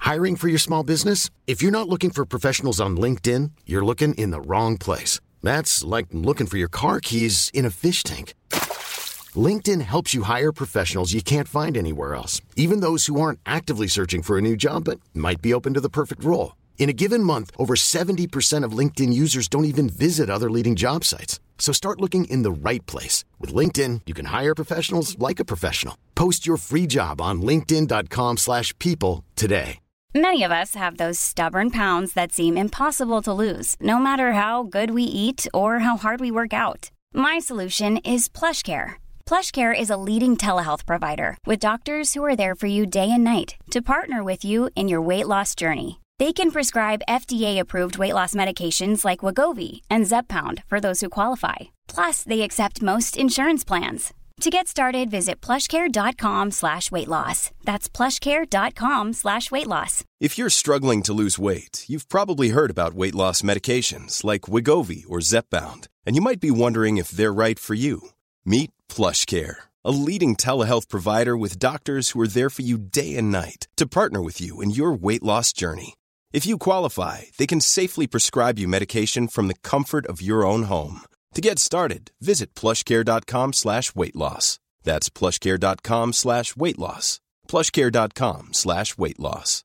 Hiring for your small business? If you're not looking for professionals on LinkedIn, you're looking in the wrong place. That's like looking for your car keys in a fish tank. LinkedIn helps you hire professionals you can't find anywhere else, even those who aren't actively searching for a new job but might be open to the perfect role. In a given month, over 70% of LinkedIn users don't even visit other leading job sites. So start looking in the right place. With LinkedIn, you can hire professionals like a professional. Post your free job on linkedin.com/people today. Many of us have those stubborn pounds that seem impossible to lose, no matter how good we eat or how hard we work out. My solution is PlushCare. PlushCare is a leading telehealth provider with doctors who are there for you day and night to partner with you in your weight loss journey. They can prescribe FDA-approved weight loss medications like Wegovy and Zepbound for those who qualify. Plus, they accept most insurance plans. To get started, visit plushcare.com/weightloss. That's plushcare.com/weightloss. If you're struggling to lose weight, you've probably heard about weight loss medications like Wegovy or Zepbound, and you might be wondering if they're right for you. Meet PlushCare, a leading telehealth provider with doctors who are there for you day and night to partner with you in your weight loss journey. If you qualify, they can safely prescribe you medication from the comfort of your own home. To get started, visit plushcare.com/weightloss. That's plushcare.com/weightloss. plushcare.com/weightloss.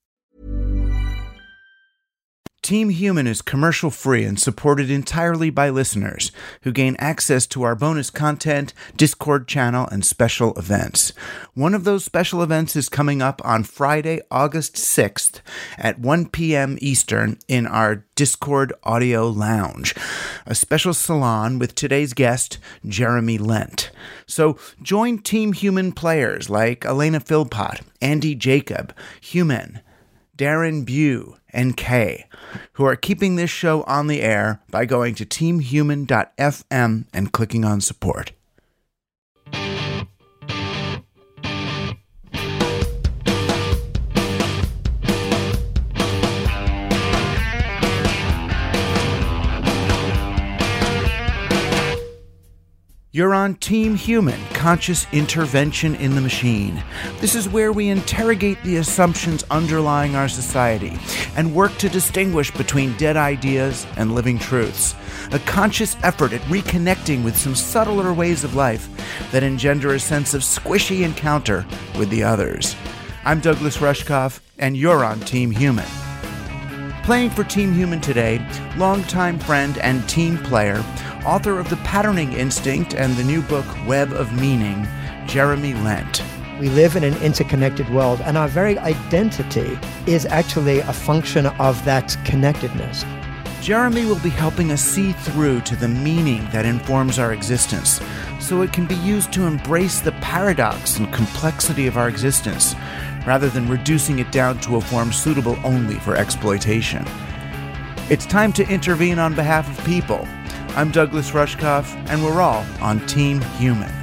Team Human is commercial-free and supported entirely by listeners who gain access to our bonus content, Discord channel, and special events. One of those special events is coming up on Friday, August 6th at 1 p.m. Eastern in our Discord audio lounge, a special salon with today's guest, Jeremy Lent. So join Team Human players like Elena Philpott, Andy Jacob, Human, Darren Bew, and Kay, who are keeping this show on the air by going to teamhuman.fm and clicking on support. You're on Team Human, Conscious Intervention in the Machine. This is where we interrogate the assumptions underlying our society and work to distinguish between dead ideas and living truths. A conscious effort at reconnecting with some subtler ways of life that engender a sense of squishy encounter with the others. I'm Douglas Rushkoff, and you're on Team Human. Playing for Team Human today, longtime friend and team player, author of The Patterning Instinct and the new book Web of Meaning, Jeremy Lent. We live in an interconnected world, and our very identity is actually a function of that connectedness. Jeremy will be helping us see through to the meaning that informs our existence, so it can be used to embrace the paradox and complexity of our existence, rather than reducing it down to a form suitable only for exploitation. It's time to intervene on behalf of people. I'm Douglas Rushkoff, and we're all on Team Human.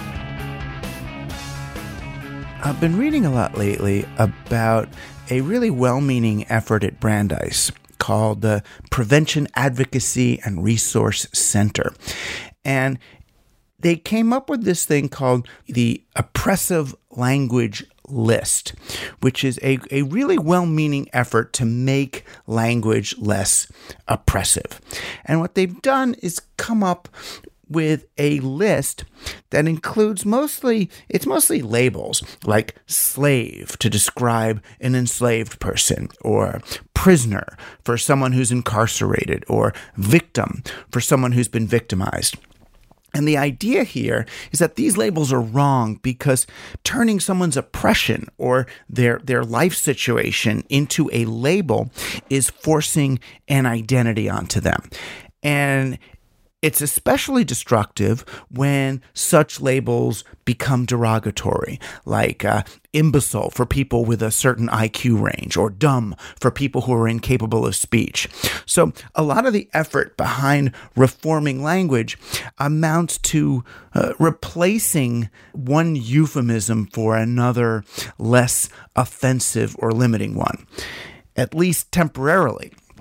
I've been reading a lot lately about a really well-meaning effort at Brandeis called the Prevention Advocacy and Resource Center. And they came up with this thing called the Oppressive Language List, which is a really well-meaning effort to make language less oppressive. And what they've done is come up with a list that includes mostly labels like slave to describe an enslaved person, or prisoner for someone who's incarcerated, or victim for someone who's been victimized. And the idea here is that these labels are wrong because turning someone's oppression or their life situation into a label is forcing an identity onto them. And it's especially destructive when such labels become derogatory, like imbecile for people with a certain IQ range, or dumb for people who are incapable of speech. So a lot of the effort behind reforming language amounts to replacing one euphemism for another less offensive or limiting one, at least temporarily.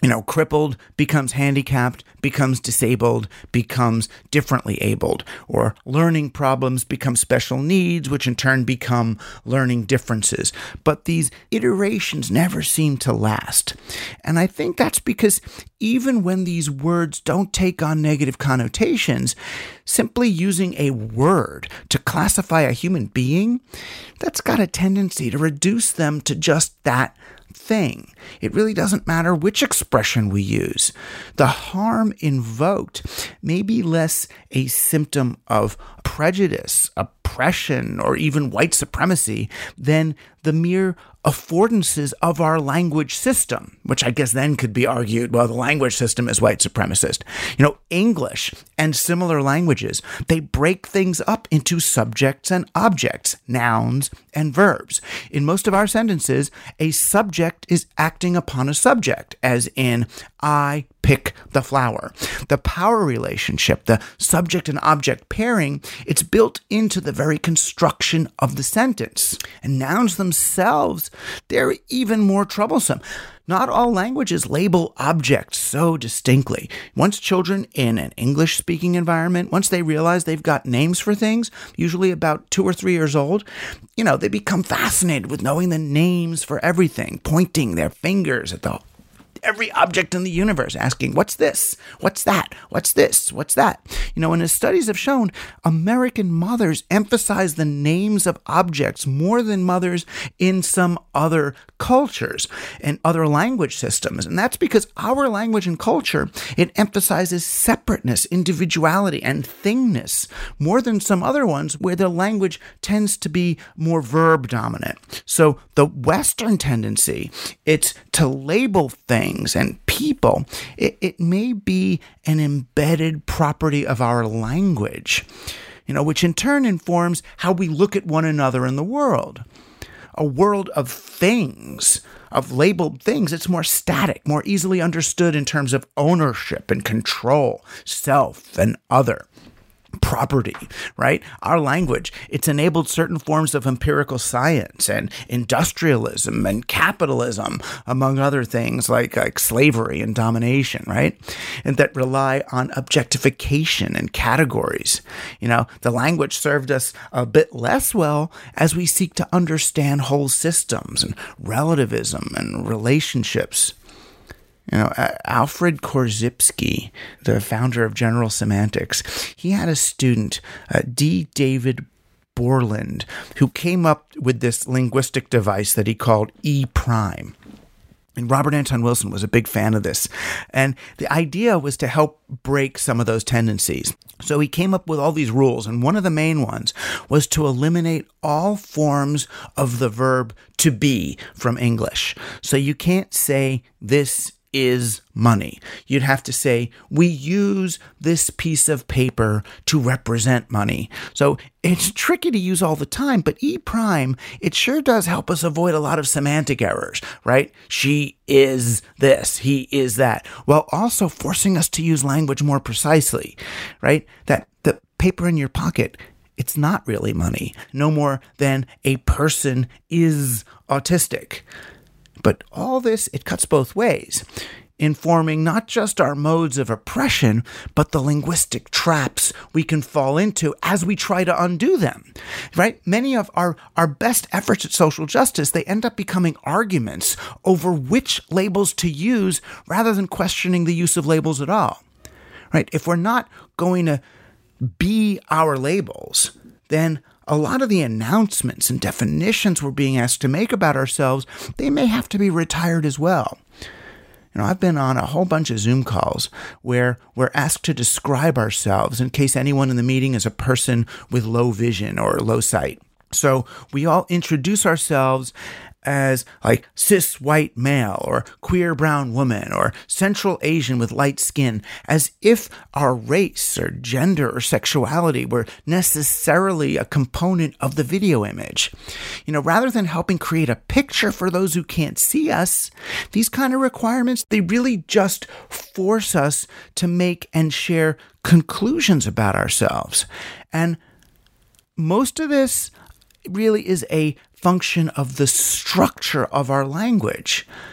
Crippled becomes handicapped, becomes disabled, becomes differently abled. Or learning problems become special needs, which in turn become learning differences. But these iterations never seem to last. And I think that's because even when these words don't take on negative connotations, simply using a word to classify a human being, that's got a tendency to reduce them to just that thing. It really doesn't matter which expression we use. The harm invoked may be less a symptom of prejudice, oppression, or even white supremacy than the mere affordances of our language system, which I guess then could be argued, well, the language system is white supremacist. English and similar languages, they break things up into subjects and objects, nouns and verbs. In most of our sentences, a subject is acting upon a subject, as in, I pick the flower. The power relationship, the subject and object pairing, it's built into the very construction of the sentence. And nouns themselves, they're even more troublesome. Not all languages label objects so distinctly. Once children in an English-speaking environment, once they realize they've got names for things, usually about 2 or 3 years old, they become fascinated with knowing the names for everything, pointing their fingers at every object in the universe, asking, what's this? What's that? What's this? What's that? And as studies have shown, American mothers emphasize the names of objects more than mothers in some other cultures and other language systems. And that's because our language and culture, it emphasizes separateness, individuality, and thingness more than some other ones where the language tends to be more verb dominant. So the Western tendency, it's to label things and people, it may be an embedded property of our language, which in turn informs how we look at one another in the world. A world of things, of labeled things, it's more static, more easily understood in terms of ownership and control, self and other. Property, right? Our language, it's enabled certain forms of empirical science and industrialism and capitalism, among other things like slavery and domination, right? And that rely on objectification and categories. The language served us a bit less well as we seek to understand whole systems and relativism and relationships. Alfred Korzybski, the founder of General Semantics, he had a student, D. David Borland, who came up with this linguistic device that he called E-prime. And Robert Anton Wilson was a big fan of this. And the idea was to help break some of those tendencies. So he came up with all these rules, and one of the main ones was to eliminate all forms of the verb to be from English. So you can't say this is money. You'd have to say, we use this piece of paper to represent money. So it's tricky to use all the time, but E-prime, it sure does help us avoid a lot of semantic errors, right? She is this, he is that, while also forcing us to use language more precisely, right? That the paper in your pocket, it's not really money, no more than a person is autistic. But all this, it cuts both ways, informing not just our modes of oppression, but the linguistic traps we can fall into as we try to undo them, right? Many of our best efforts at social justice, they end up becoming arguments over which labels to use rather than questioning the use of labels at all, right? If we're not going to be our labels, then a lot of the announcements and definitions we're being asked to make about ourselves, they may have to be retired as well. I've been on a whole bunch of Zoom calls where we're asked to describe ourselves in case anyone in the meeting is a person with low vision or low sight. So we all introduce ourselves as like cis white male or queer brown woman or Central Asian with light skin, as if our race or gender or sexuality were necessarily a component of the video image. Rather than helping create a picture for those who can't see us, these kind of requirements, they really just force us to make and share conclusions about ourselves. And most of this really is a function of the structure of our language.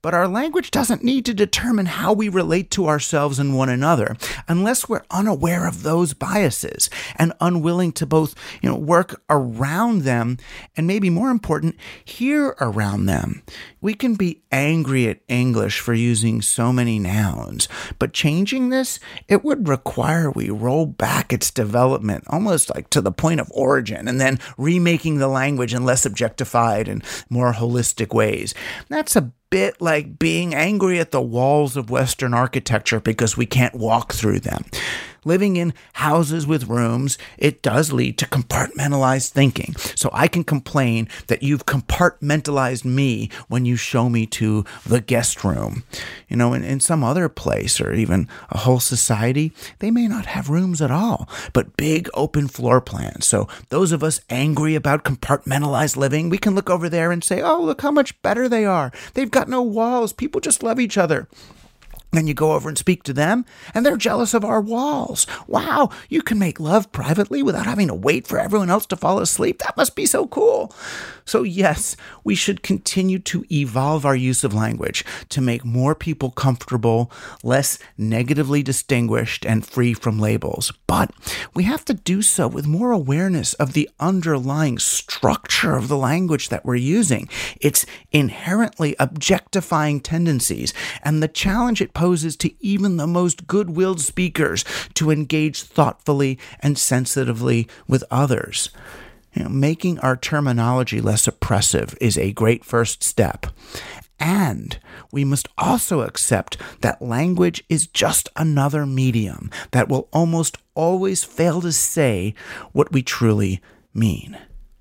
But our language doesn't need to determine how we relate to ourselves and one another unless we're unaware of those biases and unwilling to both, work around them and, maybe more important, hear around them. We can be angry at English for using so many nouns, but changing this, it would require we roll back its development almost like to the point of origin and then remaking the language in less objectified and more holistic ways. That's a bit like being angry at the walls of Western architecture because we can't walk through them. Living in houses with rooms, it does lead to compartmentalized thinking. So I can complain that you've compartmentalized me when you show me to the guest room. In some other place or even a whole society, they may not have rooms at all, but big open floor plans. So those of us angry about compartmentalized living, we can look over there and say, oh, look how much better they are. They've got no walls. People just love each other. Then you go over and speak to them, and they're jealous of our walls. Wow, you can make love privately without having to wait for everyone else to fall asleep. That must be so cool. So yes, we should continue to evolve our use of language to make more people comfortable, less negatively distinguished, and free from labels. But we have to do so with more awareness of the underlying structure of the language that we're using, its inherently objectifying tendencies, and the challenge it poses to even the most good-willed speakers to engage thoughtfully and sensitively with others. Making our terminology less oppressive is a great first step. And we must also accept that language is just another medium that will almost always fail to say what we truly mean.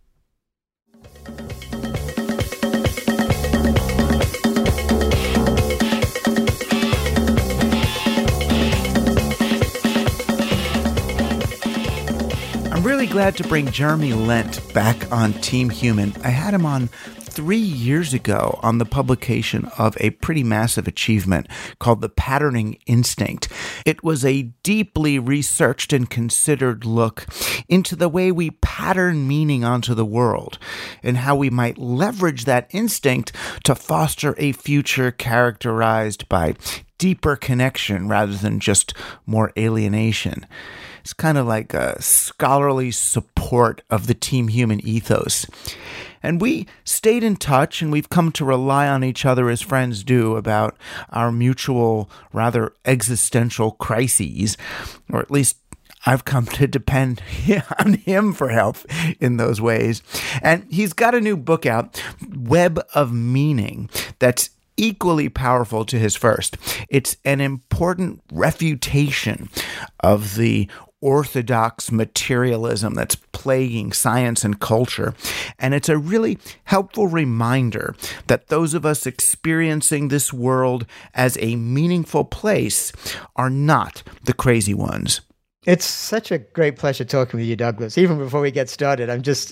I'm really glad to bring Jeremy Lent back on Team Human. I had him on 3 years ago on the publication of a pretty massive achievement called The Patterning Instinct. It was a deeply researched and considered look into the way we pattern meaning onto the world and how we might leverage that instinct to foster a future characterized by deeper connection rather than just more alienation. It's kind of like a scholarly support of the Team Human ethos. And we stayed in touch, and we've come to rely on each other as friends do about our mutual, rather existential crises, or at least I've come to depend on him for help in those ways. And he's got a new book out, Web of Meaning, that's equally powerful to his first. It's an important refutation of the orthodox materialism that's plaguing science and culture. And it's a really helpful reminder that those of us experiencing this world as a meaningful place are not the crazy ones. It's such a great pleasure talking with you, Douglas. Even before we get started,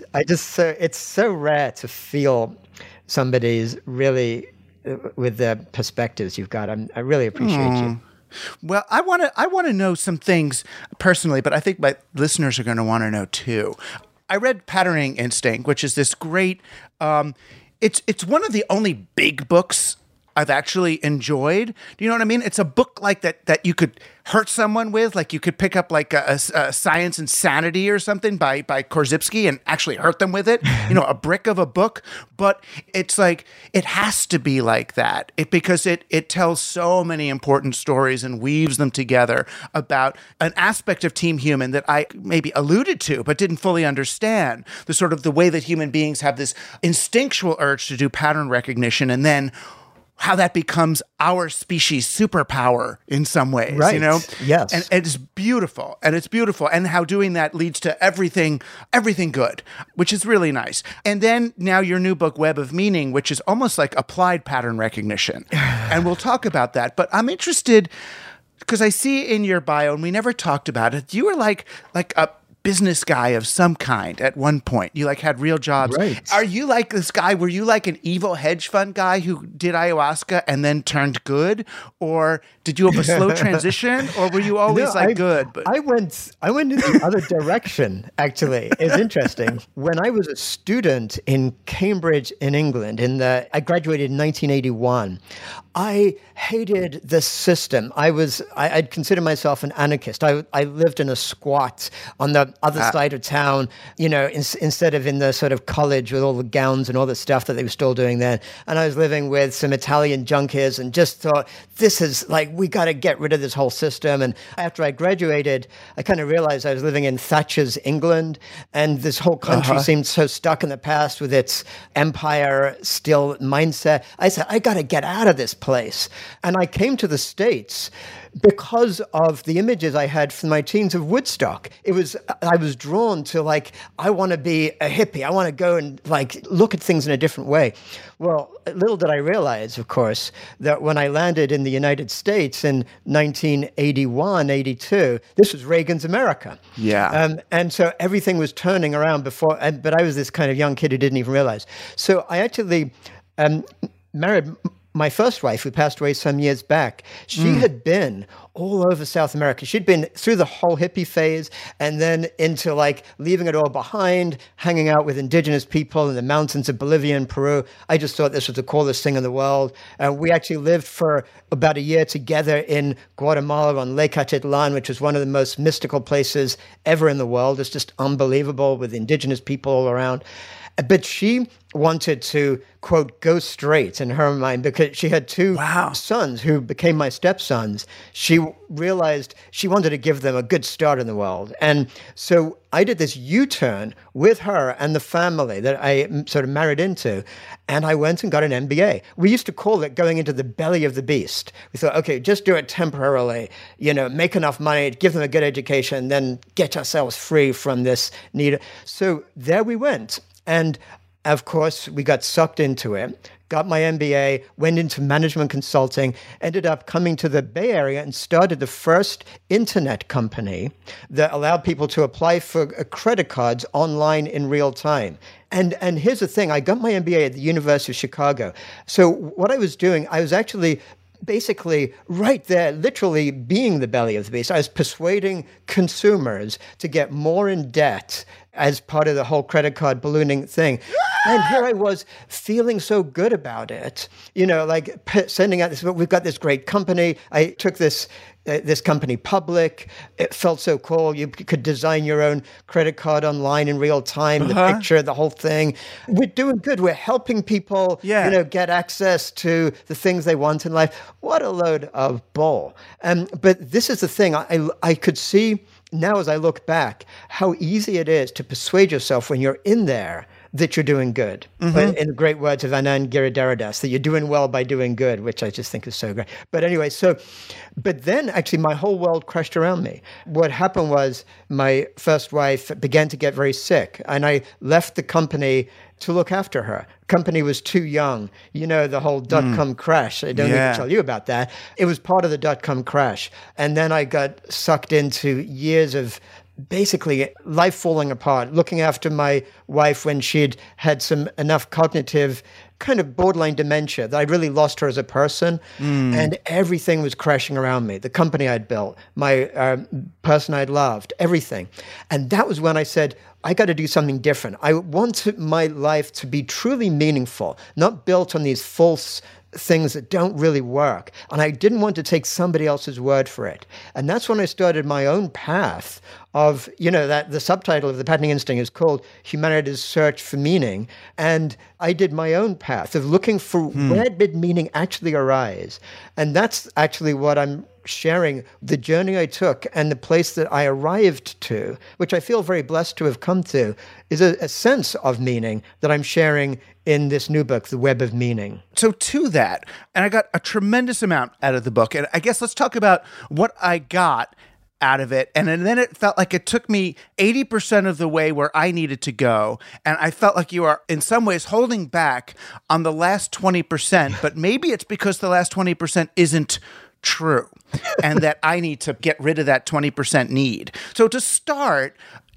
it's so rare to feel somebody's really with the perspectives you've got. I really appreciate you. Well, I want to know some things personally, but I think my listeners are going to want to know too. I read Patterning Instinct, which is this great. It's one of the only big books I've actually enjoyed. Do you know what I mean? It's a book like that you could hurt someone with, like you could pick up like a Science Insanity or something by Korzybski and actually hurt them with it. A brick of a book. But it's like it has to be like that because it tells so many important stories and weaves them together about an aspect of Team Human that I maybe alluded to but didn't fully understand. The sort of the way that human beings have this instinctual urge to do pattern recognition, and then how that becomes our species' superpower in some ways, right. Yes. And it's beautiful. And how doing that leads to everything good, which is really nice. And then now your new book, Web of Meaning, which is almost like applied pattern recognition. And we'll talk about that. But I'm interested, because I see in your bio, and we never talked about it, you were like a business guy of some kind at one point. You like had real jobs. Right. Are you like this guy? Were you like an evil hedge fund guy who did ayahuasca and then turned good? Or did you have a slow transition? Or were you always good? But I went in the other direction, actually. It's interesting. When I was a student in Cambridge in England, I graduated in 1981, I hated the system. I'd consider myself an anarchist. I lived in a squat on the other side of town, instead of in the sort of college with all the gowns and all the stuff that they were still doing then. And I was living with some Italian junkies and just thought, this is like, we got to get rid of this whole system. And after I graduated, I kind of realized I was living in Thatcher's England, and this whole country seemed so stuck in the past with its empire still mindset. I said, I got to get out of this place. And I came to the States because of the images I had from my teens of Woodstock. I was drawn to I want to be a hippie. I want to go and look at things in a different way. Well, little did I realize, of course, that when I landed in the United States in 1981, 82, this was Reagan's America. Yeah. And so everything was turning around but I was this kind of young kid who didn't even realize. So I actually married my first wife, who passed away some years back. She had been all over South America. She'd been through the whole hippie phase and then into leaving it all behind, hanging out with indigenous people in the mountains of Bolivia and Peru. I just thought this was the coolest thing in the world. We actually lived for about a year together in Guatemala on Lake Atitlan, which was one of the most mystical places ever in the world. It's just unbelievable with indigenous people all around. But she wanted to, quote, go straight in her mind because she had two sons who became my stepsons. She realized she wanted to give them a good start in the world. And so I did this U-turn with her and the family that I sort of married into, and I went and got an MBA. We used to call it going into the belly of the beast. We thought, okay, just do it temporarily, make enough money, give them a good education, then get ourselves free from this need. So there we went. And of course, we got sucked into it, got my MBA, went into management consulting, ended up coming to the Bay Area and started the first internet company that allowed people to apply for credit cards online in real time. And here's the thing, I got my MBA at the University of Chicago. So what I was doing, I was actually basically right there, literally being the belly of the beast. I was persuading consumers to get more in debt as part of the whole credit card ballooning thing. And here I was feeling so good about it, sending out this, we've got this great company. I took this company public. It felt so cool. You could design your own credit card online in real time, the picture, the whole thing. We're doing good. We're helping people, get access to the things they want in life. What a load of bull. But this is the thing. I could see now as I look back how easy it is to persuade yourself when you're in there that you're doing good. In the great words of Anand Giridharadas, that you're doing well by doing good, which I just think is so great. But anyway, but then actually my whole world crashed around me. What happened was my first wife began to get very sick, and I left the company to look after her. Company was too young. The whole dot-com crash. I don't need to tell you about that. It was part of the dot-com crash. And then I got sucked into years of basically life falling apart, looking after my wife when she'd had enough cognitive kind of borderline dementia that I'd really lost her as a person, and everything was crashing around me. The company I'd built, my person I'd loved, everything. And that was when I said, I got to do something different. I want my life to be truly meaningful, not built on these false things that don't really work. And I didn't want to take somebody else's word for it. And that's when I started my own path of, that the subtitle of The Patenting Instinct is called Humanity's Search for Meaning. And I did my own path of looking for where did meaning actually arise. And that's actually what I'm sharing, the journey I took and the place that I arrived to, which I feel very blessed to have come to, is a sense of meaning that I'm sharing in this new book, The Web of Meaning. So to that, and I got a tremendous amount out of the book, and I guess let's talk about what I got out of it. And then it felt like it took me 80% of the way where I needed to go. And I felt like you are in some ways holding back on the last 20%, but maybe it's because the last 20% isn't true and that I need to get rid of that 20% need. So to start,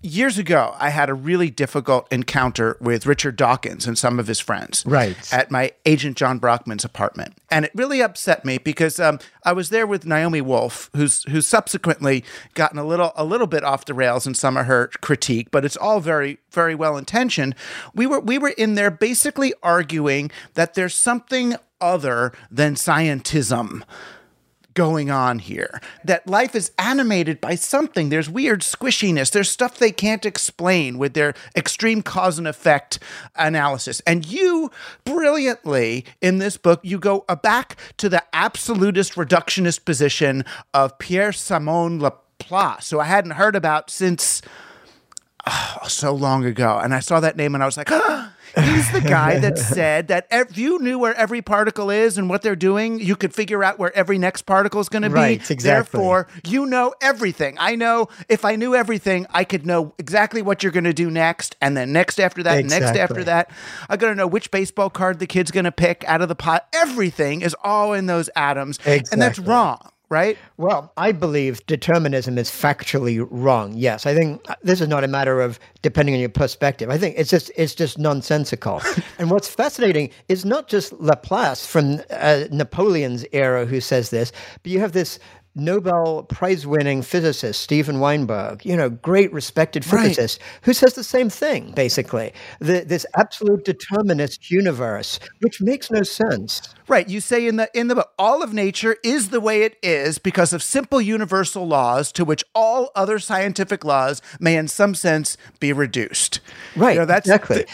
Years ago, I had a really difficult encounter with Richard Dawkins and some of his friends at my agent John Brockman's apartment. And it really upset me because I was there with Naomi Wolf, who's subsequently gotten a little bit off the rails in some of her critique, but it's all very, very well intentioned. We were in there basically arguing that there's something other than scientism going on here, that life is animated by something. There's weird squishiness. There's stuff they can't explain with their extreme cause and effect analysis. And you brilliantly, in this book, you go back to the absolutist reductionist position of Pierre-Simon Laplace, who I hadn't heard about since so long ago. And I saw that name and I was like, he's the guy that said that if you knew where every particle is and what they're doing, you could figure out where every next particle is going to be. Right, exactly. Therefore, you know everything. I know if I knew everything, I could know exactly what you're going to do next, and then next after that, and next after that. I'm going to know which baseball card the kid's going to pick out of the pot. Everything is all in those atoms, and that's wrong. Right? Well, I believe determinism is factually wrong. Yes, I think this is not a matter of depending on your perspective. I think it's just nonsensical. And what's fascinating is not just Laplace from Napoleon's era who says this, but you have this Nobel Prize-winning physicist, Steven Weinberg, great respected physicist, who says the same thing, basically. This absolute determinist universe, which makes no sense. Right. You say in the book, all of nature is the way it is because of simple universal laws to which all other scientific laws may in some sense be reduced. Right. Exactly.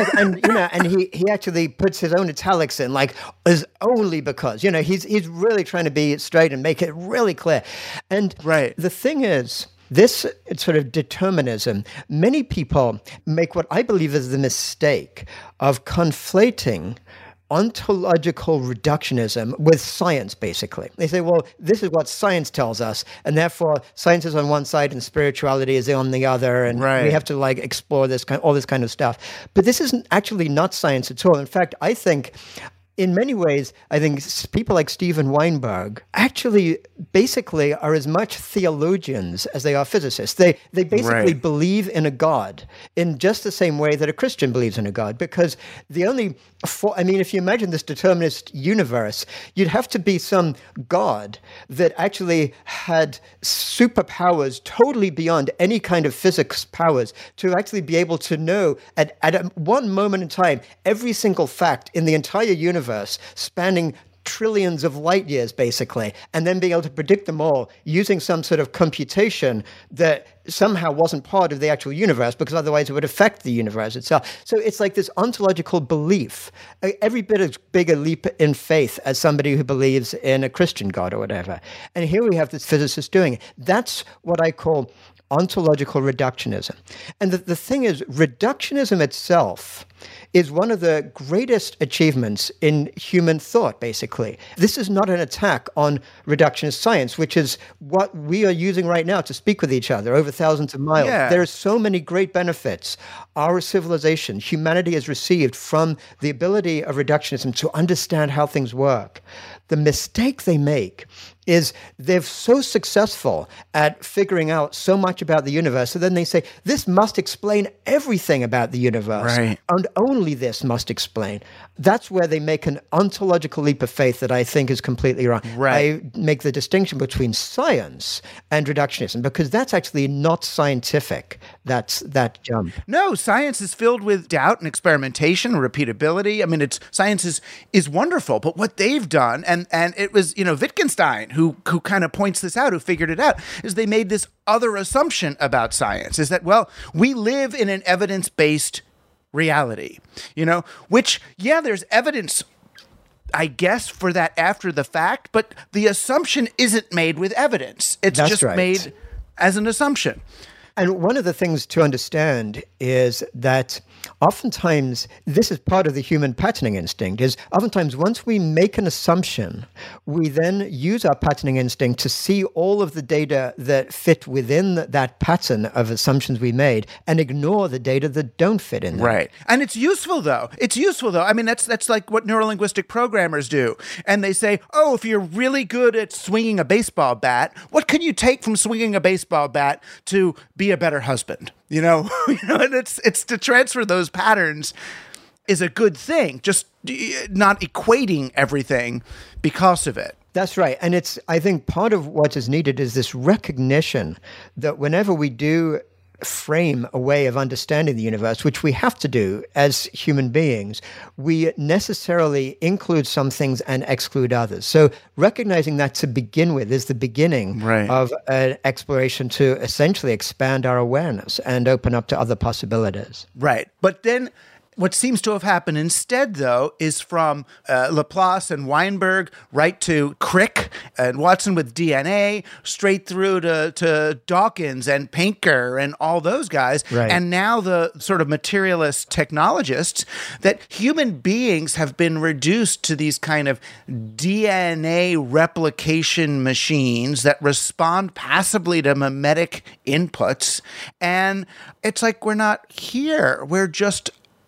And he actually puts his own italics in, like, is only because, he's really trying to be straight and make it really clear. And the thing is, this sort of determinism, many people make what I believe is the mistake of conflating ontological reductionism with science, basically. They say, well, this is what science tells us, and therefore science is on one side and spirituality is on the other, and we have to explore all this kind of stuff. But this isn't actually not science at all. In fact, I think in many ways, I think people like Steven Weinberg actually basically are as much theologians as they are physicists. They basically believe in a God in just the same way that a Christian believes in a God, because if you imagine this determinist universe, you'd have to be some God that actually had superpowers totally beyond any kind of physics powers to actually be able to know at one moment in time every single fact in the entire universe, spanning trillions of light years, basically, and then being able to predict them all using some sort of computation that somehow wasn't part of the actual universe, because otherwise it would affect the universe itself. So it's like this ontological belief, every bit as big a leap in faith as somebody who believes in a Christian God or whatever. And here we have this physicist doing it. That's what I call ontological reductionism. And the thing is, reductionism itself is one of the greatest achievements in human thought, basically. This is not an attack on reductionist science, which is what we are using right now to speak with each other over thousands of miles. Yeah. There are so many great benefits our civilization, humanity has received from the ability of reductionism to understand how things work. The mistake they make is they're so successful at figuring out so much about the universe, so then they say, this must explain everything about the universe, and only this must explain. That's where they make an ontological leap of faith that I think is completely wrong. I make the distinction between science and reductionism, because that's actually not scientific. That's that jump. No, science is filled with doubt and experimentation and repeatability. I mean, science is wonderful, but what they've done, and it was, Wittgenstein who kind of points this out, who figured it out, is they made this other assumption about science, is that, well, we live in an evidence-based reality, which, there's evidence, I guess, for that after the fact, but the assumption isn't made with evidence. It's made as an assumption. And one of the things to understand is that oftentimes, this is part of the human patterning instinct, is oftentimes once we make an assumption, we then use our patterning instinct to see all of the data that fit within that pattern of assumptions we made and ignore the data that don't fit in there. Right. And it's useful, though. I mean, that's like what neurolinguistic programmers do. And they say, oh, if you're really good at swinging a baseball bat, what can you take from swinging a baseball bat to be a better husband, and it's to transfer those patterns is a good thing, just not equating everything because of it. That's right. And I think part of what is needed is this recognition that whenever we do frame a way of understanding the universe, which we have to do as human beings, we necessarily include some things and exclude others. So recognizing that to begin with is the beginning of an exploration to essentially expand our awareness and open up to other possibilities. Right. But then what seems to have happened instead, though, is from Laplace and Weinberg right to Crick and Watson with DNA, straight through to Dawkins and Pinker and all those guys. Right. And now the sort of materialist technologists, that human beings have been reduced to these kind of DNA replication machines that respond passively to mimetic inputs. And it's like we're not here. We're just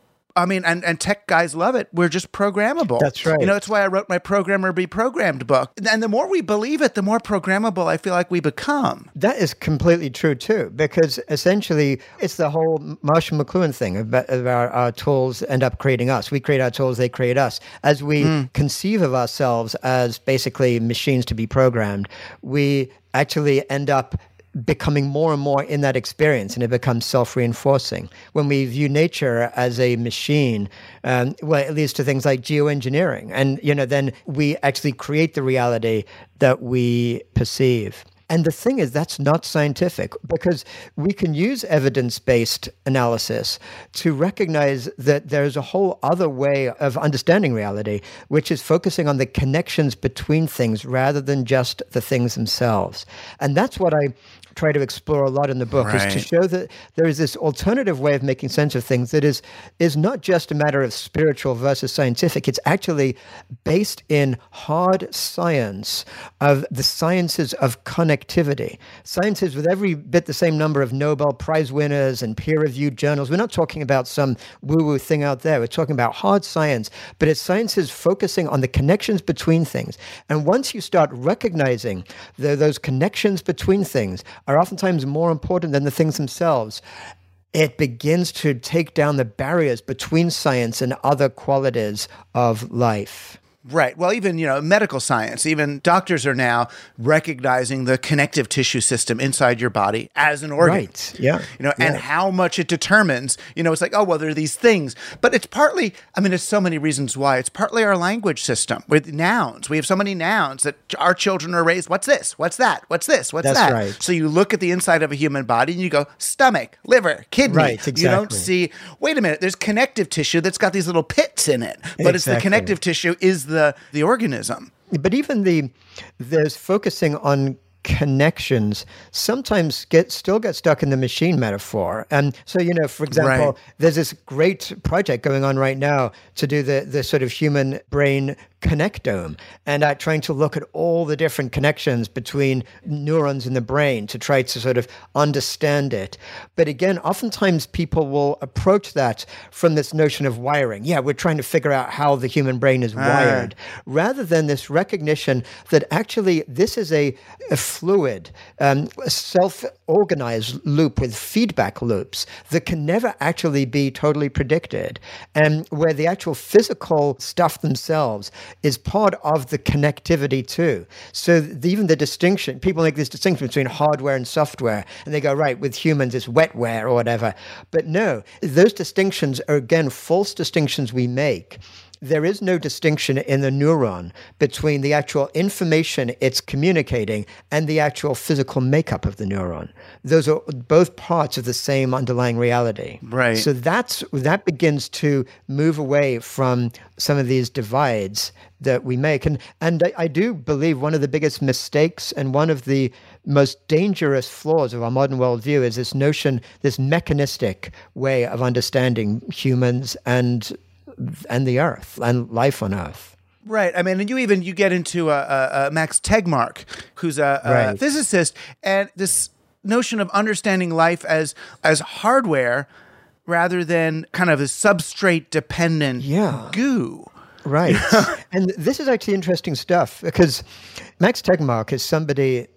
and tech guys love it. We're just programmable. That's right. That's why I wrote my Programmer Be Programmed book. And the more we believe it, the more programmable I feel like we become. That is completely true, too, because essentially it's the whole Marshall McLuhan thing about our tools end up creating us. We create our tools, they create us. As we conceive of ourselves as basically machines to be programmed, we actually end up becoming more and more in that experience, and it becomes self-reinforcing. When we view nature as a machine, it leads to things like geoengineering, and then we actually create the reality that we perceive. And the thing is, that's not scientific, because we can use evidence-based analysis to recognize that there's a whole other way of understanding reality, which is focusing on the connections between things rather than just the things themselves. And that's what I try to explore a lot in the book, is to show that there is this alternative way of making sense of things that is not just a matter of spiritual versus scientific. It's actually based in hard science of the sciences of connectivity. Sciences with every bit the same number of Nobel Prize winners and peer-reviewed journals. We're not talking about some woo-woo thing out there. We're talking about hard science, but it's sciences focusing on the connections between things. And once you start recognizing those connections between things are oftentimes more important than the things themselves, it begins to take down the barriers between science and other qualities of life. Right. Well, even, medical science, even doctors are now recognizing the connective tissue system inside your body as an organ. Right. Yeah. And how much it determines, it's like, oh, well, there are these things. But it's partly, there's so many reasons why. It's partly our language system with nouns. We have so many nouns that our children are raised. What's this? What's that? What's this? What's That's that? Right. So you look at the inside of a human body and you go, stomach, liver, kidney. Right, exactly. You don't see, wait a minute, there's connective tissue that's got these little pits in it. But it's the connective tissue is the organism. But even there's focusing on connections sometimes still get stuck in the machine metaphor. And so, for example, there's this great project going on right now to do the sort of human brain connectome, and trying to look at all the different connections between neurons in the brain to try to sort of understand it. But again, oftentimes people will approach that from this notion of wiring. Yeah, we're trying to figure out how the human brain is wired, rather than this recognition that actually this is a fluid, self-organized loop with feedback loops that can never actually be totally predicted, and where the actual physical stuff themselves is part of the connectivity too. So even the distinction, people make this distinction between hardware and software, and they go, right, with humans it's wetware or whatever. But no, those distinctions are, again, false distinctions we make. There is no distinction in the neuron between the actual information it's communicating and the actual physical makeup of the neuron. Those are both parts of the same underlying reality. Right. So that begins to move away from some of these divides that we make. And I do believe one of the biggest mistakes and one of the most dangerous flaws of our modern worldview is this notion, this mechanistic way of understanding humans and the earth and life on earth. Right. And you get into Max Tegmark, who's a physicist, and this notion of understanding life as hardware rather than kind of a substrate-dependent goo. Right. And this is actually interesting stuff, because Max Tegmark is somebody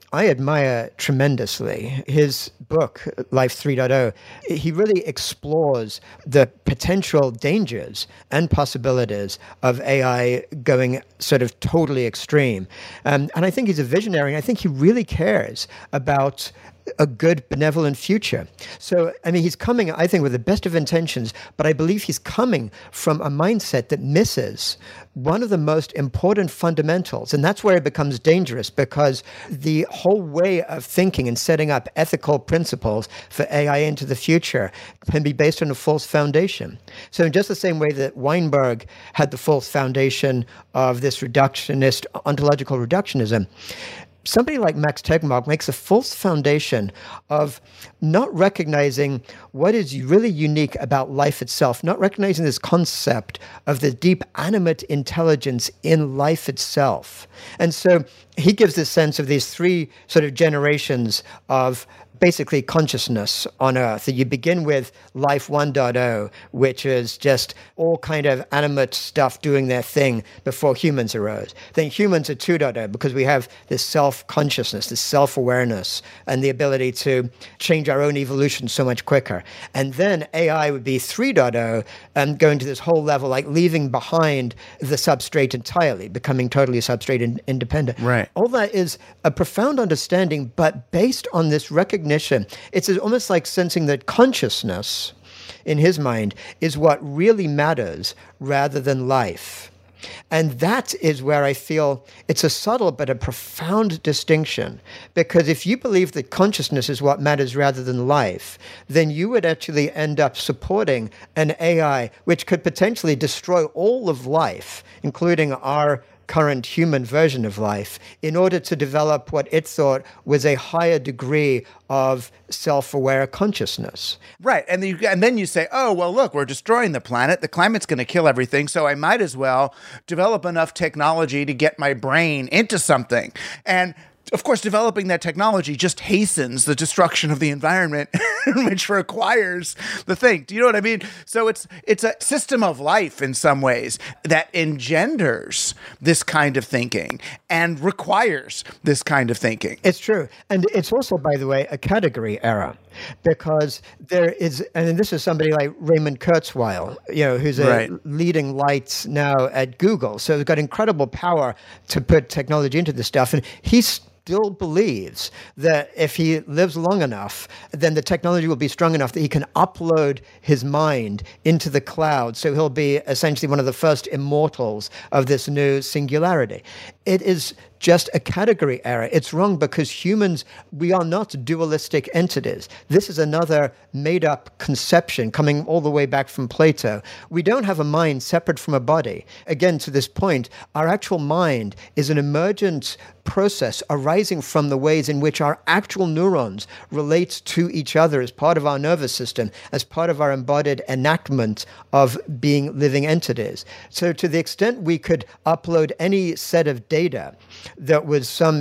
I admire tremendously. His book, Life 3.0, he really explores the potential dangers and possibilities of AI going sort of totally extreme. And I think he's a visionary, and I think he really cares about a good, benevolent future. So, I mean, he's coming, I think, with the best of intentions, but I believe he's coming from a mindset that misses one of the most important fundamentals. And that's where it becomes dangerous, because the whole way of thinking and setting up ethical principles for AI into the future can be based on a false foundation. So in just the same way that Weinberg had the false foundation of this reductionist, ontological reductionism, somebody like Max Tegmark makes a false foundation of not recognizing what is really unique about life itself, not recognizing this concept of the deep animate intelligence in life itself. And so he gives this sense of these three sort of generations of basically consciousness on Earth. That you begin with life 1.0, which is just all kind of animate stuff doing their thing before humans arose. Then humans are 2.0, because we have this self-consciousness, this self-awareness, and the ability to change our own evolution so much quicker. And then AI would be 3.0, and going to this whole level, like leaving behind the substrate entirely, becoming totally substrate independent. Right. All that is a profound understanding, but based on this recognition. It's almost like sensing that consciousness, in his mind, is what really matters rather than life. And that is where I feel it's a subtle but a profound distinction. Because if you believe that consciousness is what matters rather than life, then you would actually end up supporting an AI which could potentially destroy all of life, including our current human version of life, in order to develop what it thought was a higher degree of self-aware consciousness. Right. And then you say, oh, well, look, we're destroying the planet. The climate's going to kill everything. So I might as well develop enough technology to get my brain into something. And of course, developing that technology just hastens the destruction of the environment, which requires the thing. Do you know what I mean? So it's a system of life in some ways that engenders this kind of thinking and requires this kind of thinking. It's true. And it's also, by the way, a category error. Because there is, and this is somebody like Raymond Kurzweil, who's a leading light now at Google. So they've got incredible power to put technology into this stuff. And he's still believes that if he lives long enough, then the technology will be strong enough that he can upload his mind into the cloud. So he'll be essentially one of the first immortals of this new singularity. It is just a category error. It's wrong because humans, we are not dualistic entities. This is another made-up conception coming all the way back from Plato. We don't have a mind separate from a body. Again, to this point, our actual mind is an emergent process arising from the ways in which our actual neurons relate to each other as part of our nervous system, as part of our embodied enactment of being living entities. So to the extent we could upload any set of data that was some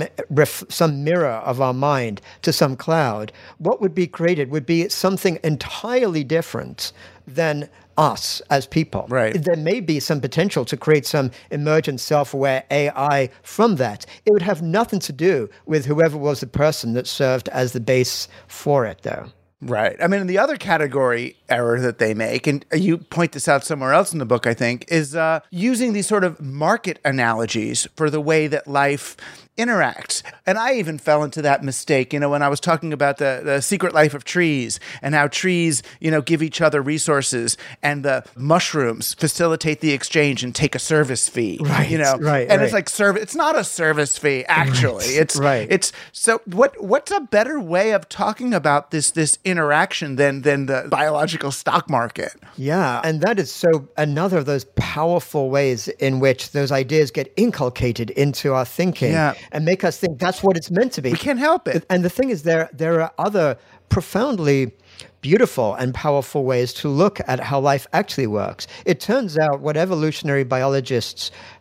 mirror of our mind to some cloud, what would be created would be something entirely different than us as people. Right. There may be some potential to create some emergent self-aware AI from that. It would have nothing to do with whoever was the person that served as the base for it, though. Right. I mean, the other category error that they make, and you point this out somewhere else in the book, I think, is using these sort of market analogies for the way that life interacts. And I even fell into that mistake, when I was talking about the secret life of trees and how trees, give each other resources, and the mushrooms facilitate the exchange and take a service fee. Right. Right. And it's like it's not a service fee, actually. Right. It's so what's a better way of talking about this interaction than the biological stock market? Yeah. And that is so another of those powerful ways in which those ideas get inculcated into our thinking. Yeah. And make us think that's what it's meant to be. We can't help it. And the thing is, there are other profoundly beautiful and powerful ways to look at how life actually works. It turns out what evolutionary biologists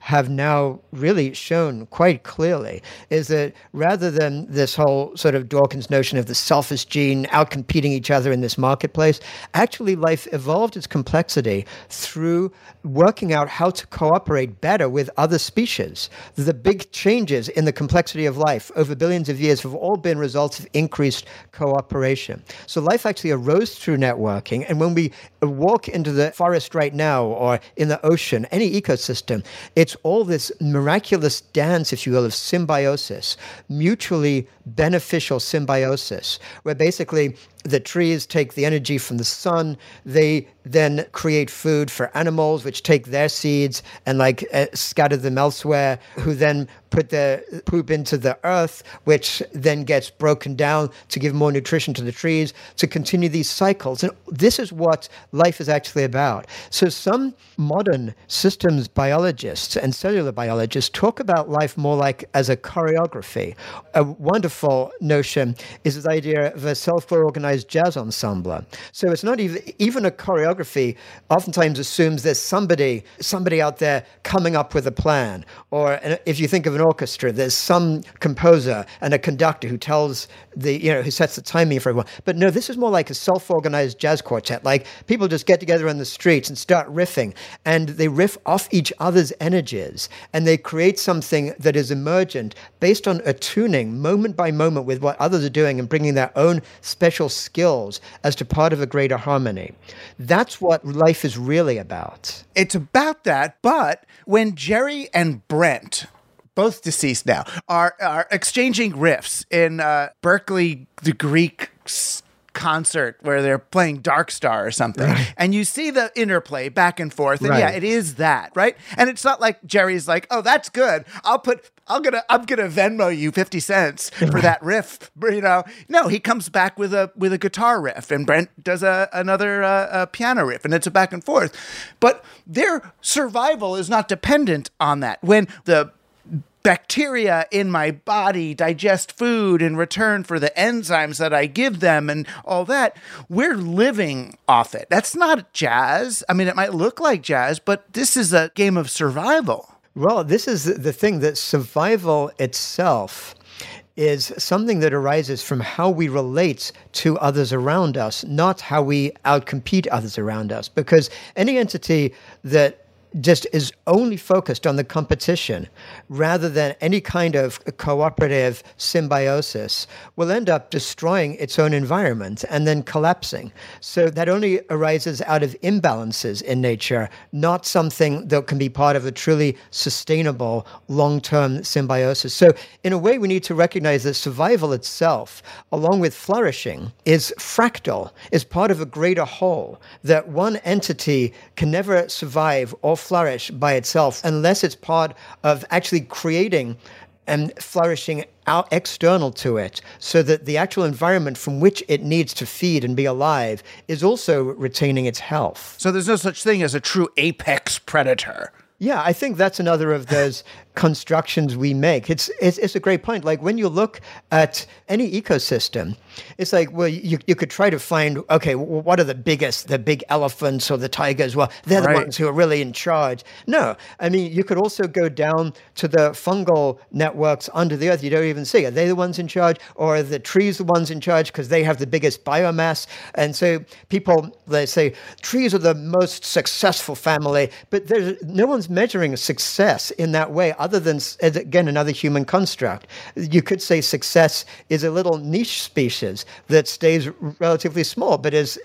have now really shown quite clearly is that rather than this whole sort of Dawkins notion of the selfish gene outcompeting each other in this marketplace, actually life evolved its complexity through working out how to cooperate better with other species. The big changes in the complexity of life over billions of years have all been results of increased cooperation. So life actually arose through networking, and when we walk into the forest right now or in the ocean, any ecosystem, it's all this miraculous dance, if you will, of symbiosis, mutually beneficial symbiosis, where basically the trees take the energy from the sun. They then create food for animals, which take their seeds and scatter them elsewhere, who then put their poop into the earth, which then gets broken down to give more nutrition to the trees, to continue these cycles. And this is what life is actually about. So some modern systems biologists and cellular biologists talk about life more like as a choreography. A wonderful notion is this idea of a self-organized jazz ensemble. So it's not even a choreography oftentimes assumes there's somebody out there coming up with a plan. Or if you think of an orchestra, there's some composer and a conductor who tells who sets the timing for everyone. But no, this is more like a self-organized jazz quartet. Like people just get together on the streets and start riffing, and they riff off each other's energies, and they create something that is emergent based on attuning moment by moment with what others are doing and bringing their own special skills as to part of a greater harmony. That's what life is really about. It's about that, but when Jerry and Brent, both deceased now, are exchanging riffs in Berkeley, the Greek concert where they're playing Dark Star or something, right, and you see the interplay back and forth, and right, yeah, it is that, right? And it's not like Jerry's like, oh, that's good, I'm gonna Venmo you 50 cents for that riff, No, he comes back with a guitar riff, and Brent does another piano riff, and it's a back and forth. But their survival is not dependent on that. When the bacteria in my body digest food in return for the enzymes that I give them and all that, we're living off it. That's not jazz. I mean, it might look like jazz, but this is a game of survival. Well, this is the thing, that survival itself is something that arises from how we relate to others around us, not how we outcompete others around us. Because any entity that just is only focused on the competition rather than any kind of cooperative symbiosis will end up destroying its own environment and then collapsing. So that only arises out of imbalances in nature, not something that can be part of a truly sustainable long-term symbiosis. So in a way, we need to recognize that survival itself, along with flourishing, is fractal, is part of a greater whole, that one entity can never survive or flourish by itself unless it's part of actually creating and flourishing out external to it, so that the actual environment from which it needs to feed and be alive is also retaining its health. So there's no such thing as a true apex predator. Yeah, I think that's another of those constructions we make. It's a great point. Like when you look at any ecosystem, it's like, well, you could try to find, okay, well, what are the big elephants or the tigers? Well, they're the ones who are really in charge. No, I mean, you could also go down to the fungal networks under the earth you don't even see. Are they the ones in charge, or are the trees the ones in charge because they have the biggest biomass? And so people, they say, trees are the most successful family, but no one's measuring success in that way, other than, again, another human construct. You could say success is a little niche species that stays relatively small, but is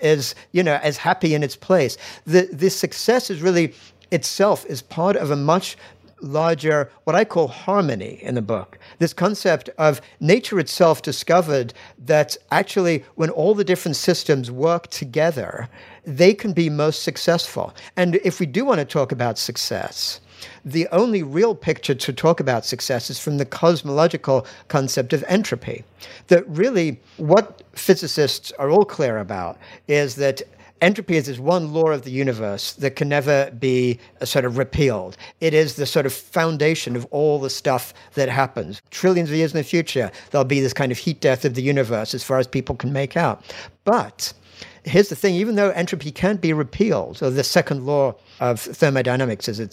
as happy in its place. This success is really itself is part of a much larger, what I call harmony in the book. This concept of nature itself discovered that actually when all the different systems work together, they can be most successful. And if we do want to talk about success, the only real picture to talk about success is from the cosmological concept of entropy. That really what physicists are all clear about is that entropy is this one law of the universe that can never be sort of repealed. It is the sort of foundation of all the stuff that happens. Trillions of years in the future, there'll be this kind of heat death of the universe as far as people can make out. But here's the thing, even though entropy can't be repealed, or the second law of thermodynamics as it's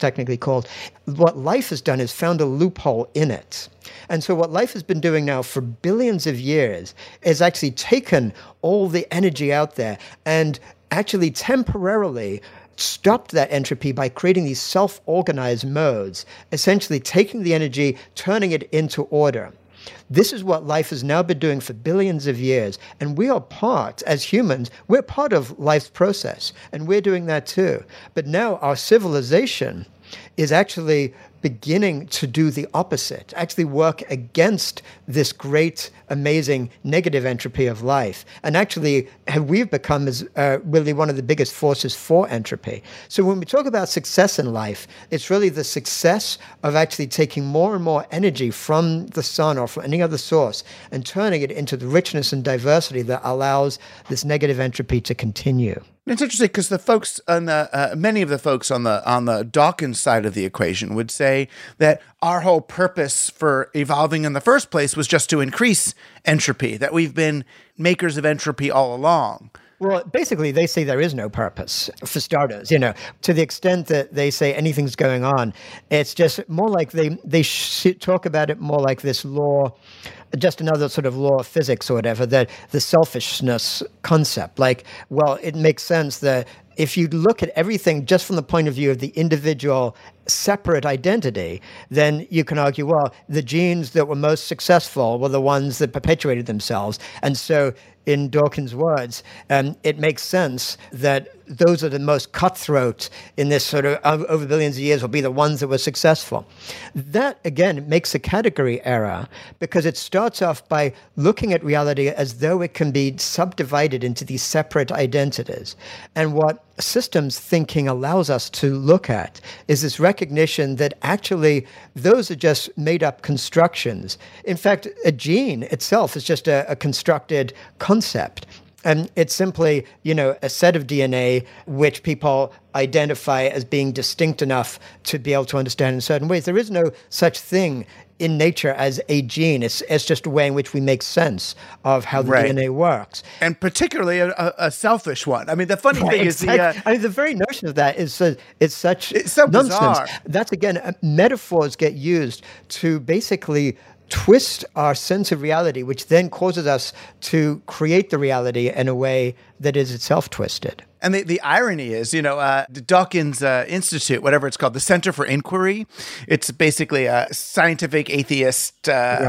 technically called, what life has done is found a loophole in it. And so what life has been doing now for billions of years is actually taken all the energy out there and actually temporarily stopped that entropy by creating these self-organized modes, essentially taking the energy, turning it into order. This is what life has now been doing for billions of years. And we are part, as humans, we're part of life's process. And we're doing that too. But now our civilization is actually beginning to do the opposite, actually work against this great, amazing negative entropy of life. And actually, we've become really one of the biggest forces for entropy. So when we talk about success in life, it's really the success of actually taking more and more energy from the sun or from any other source and turning it into the richness and diversity that allows this negative entropy to continue. It's interesting because the folks on many of the folks on the Dawkins side of the equation would say that our whole purpose for evolving in the first place was just to increase entropy, that we've been makers of entropy all along. Well, basically, they say there is no purpose, for starters. To the extent that they say anything's going on, it's just more like they talk about it more like this law, just another sort of law of physics or whatever, that the selfishness concept. Like, well, it makes sense that if you look at everything just from the point of view of the individual separate identity, then you can argue, well, the genes that were most successful were the ones that perpetuated themselves. And so in Dawkins' words, it makes sense that those are the most cutthroat in this sort of over billions of years will be the ones that were successful. That, again, makes a category error because it starts off by looking at reality as though it can be subdivided into these separate identities. And what systems thinking allows us to look at is this recognition that actually those are just made-up constructions. In fact, a gene itself is just a constructed concept. And it's simply, a set of DNA which people identify as being distinct enough to be able to understand in certain ways. There is no such thing in nature as a gene. It's just a way in which we make sense of how the DNA works. And particularly a selfish one. I mean, the funny thing is the very notion of that is such it's so nonsense. Bizarre. That's, again, metaphors get used to basically twist our sense of reality, which then causes us to create the reality in a way that is itself twisted. And the irony is, the Dawkins Institute, whatever it's called, the Center for Inquiry, it's basically a scientific atheist,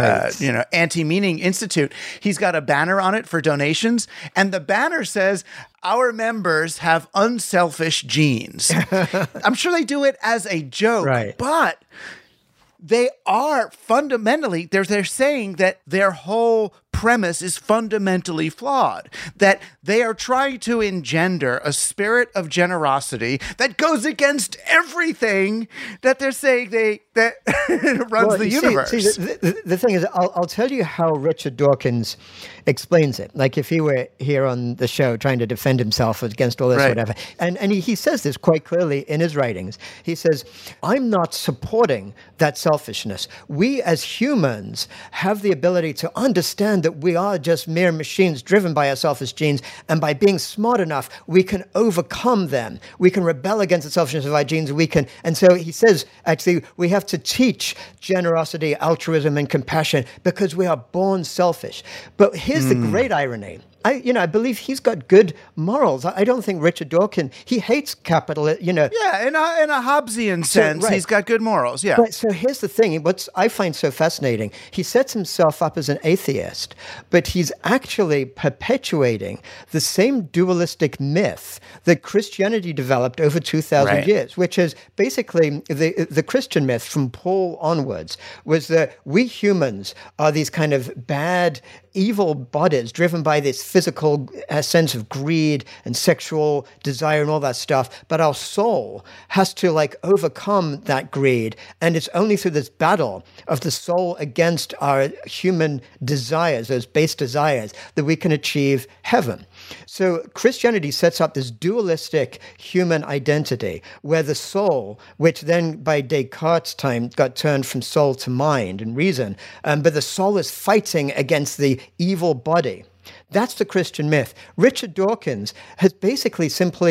anti-meaning institute. He's got a banner on it for donations, and the banner says, "Our members have unselfish genes." I'm sure they do it as a joke, but they are fundamentally, they're saying that their whole premise is fundamentally flawed, that they are trying to engender a spirit of generosity that goes against everything that they're saying that runs the universe. The thing is, I'll tell you how Richard Dawkins explains it. Like if he were here on the show trying to defend himself against all this, whatever. And he says this quite clearly in his writings. He says, I'm not supporting that selfishness. We as humans have the ability to understand that we are just mere machines driven by our selfish genes, and by being smart enough, we can overcome them. We can rebel against the selfishness of our genes. And so he says, actually, we have to teach generosity, altruism, and compassion because we are born selfish. But here's the great irony. I believe he's got good morals. I don't think Richard Dawkins, he hates capital, Yeah, in a Hobbesian sense, he's got good morals, yeah. But so here's the thing, what I find so fascinating, he sets himself up as an atheist, but he's actually perpetuating the same dualistic myth that Christianity developed over 2,000 years, which is basically the Christian myth from Paul onwards, was that we humans are these kind of bad, evil bodies driven by this physical sense of greed and sexual desire and all that stuff. But our soul has to overcome that greed. And it's only through this battle of the soul against our human desires, those base desires, that we can achieve heaven. So Christianity sets up this dualistic human identity where the soul, which then by Descartes' time got turned from soul to mind and reason, but the soul is fighting against the evil body. That's the Christian myth. Richard Dawkins has basically simply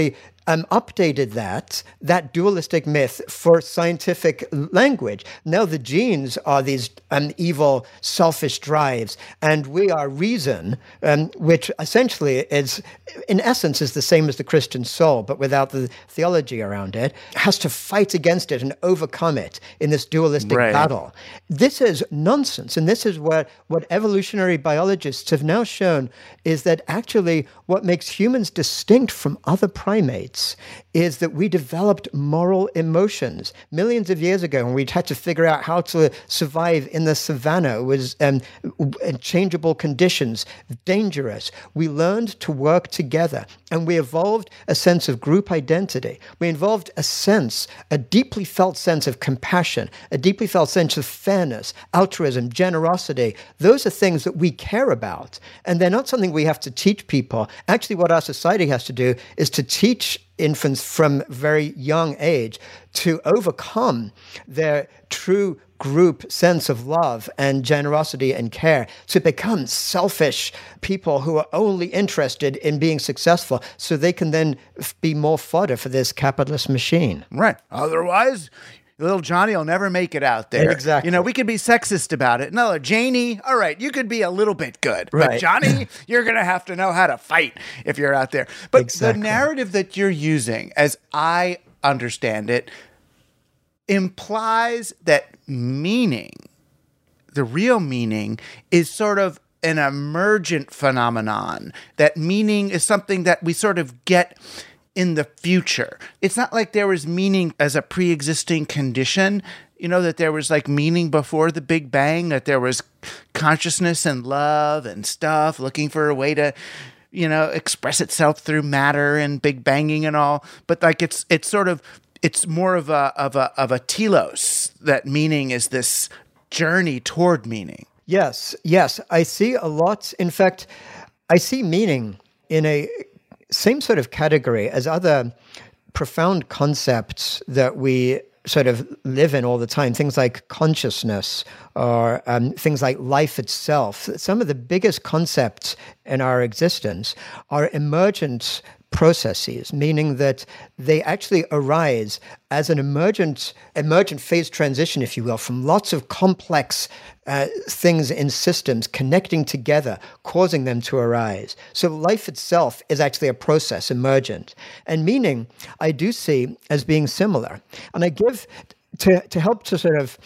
updated that dualistic myth for scientific language. Now the genes are these evil, selfish drives, and we are reason, which essentially is, in essence, is the same as the Christian soul, but without the theology around it, has to fight against it and overcome it in this dualistic battle. This is nonsense, and this is what evolutionary biologists have now shown is that actually what makes humans distinct from other primates is that we developed moral emotions. Millions of years ago, when we had to figure out how to survive in the savannah, it was changeable conditions, dangerous. We learned to work together, and we evolved a sense of group identity. We evolved a deeply felt sense of compassion, a deeply felt sense of fairness, altruism, generosity. Those are things that we care about, and they're not something we have to teach people. Actually, what our society has to do is to teach infants from very young age to overcome their true group sense of love and generosity and care, to become selfish people who are only interested in being successful so they can then be more fodder for this capitalist machine. Right. Otherwise, little Johnny will never make it out there. Exactly. You know, we could be sexist about it. No, Janie, all right, you could be a little bit good. Right. But Johnny, you're going to have to know how to fight if you're out there. But exactly. The narrative that you're using, as I understand it, implies that meaning, the real meaning, is sort of an emergent phenomenon. That meaning is something that we sort of get in the future. It's not like there was meaning as a pre-existing condition, you know, that there was like meaning before the Big Bang, that there was consciousness and love and stuff looking for a way to, you know, express itself through matter and Big Banging and all. But like it's more of a telos, that meaning is this journey toward meaning. Yes. I see a lot. In fact, I see meaning in a same sort of category as other profound concepts that we sort of live in all the time, things like consciousness or things like life itself. Some of the biggest concepts in our existence are emergent processes, meaning that they actually arise as an emergent phase transition, if you will, from lots of complex things in systems connecting together, causing them to arise. So life itself is actually a process, emergent. And meaning, I do see as being similar. And I give, to help to sort of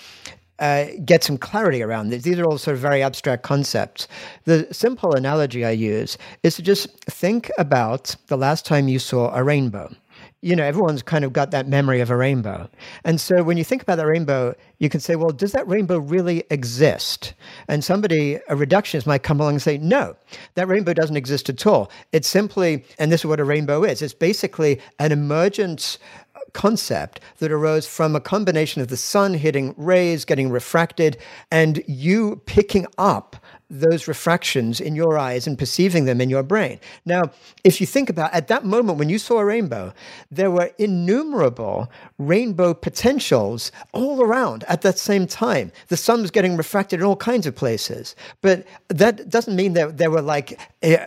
get some clarity around this. These are all sort of very abstract concepts. The simple analogy I use is to just think about the last time you saw a rainbow. You know, everyone's kind of got that memory of a rainbow. And so when you think about that rainbow, you can say, well, does that rainbow really exist? And a reductionist might come along and say, no, that rainbow doesn't exist at all. It's simply, and this is what a rainbow is, it's basically an emergent concept that arose from a combination of the sun hitting rays, getting refracted, and you picking up those refractions in your eyes and perceiving them in your brain. Now, if you think about at that moment when you saw a rainbow, there were innumerable rainbow potentials all around at that same time. The sun was getting refracted in all kinds of places. But that doesn't mean that there were like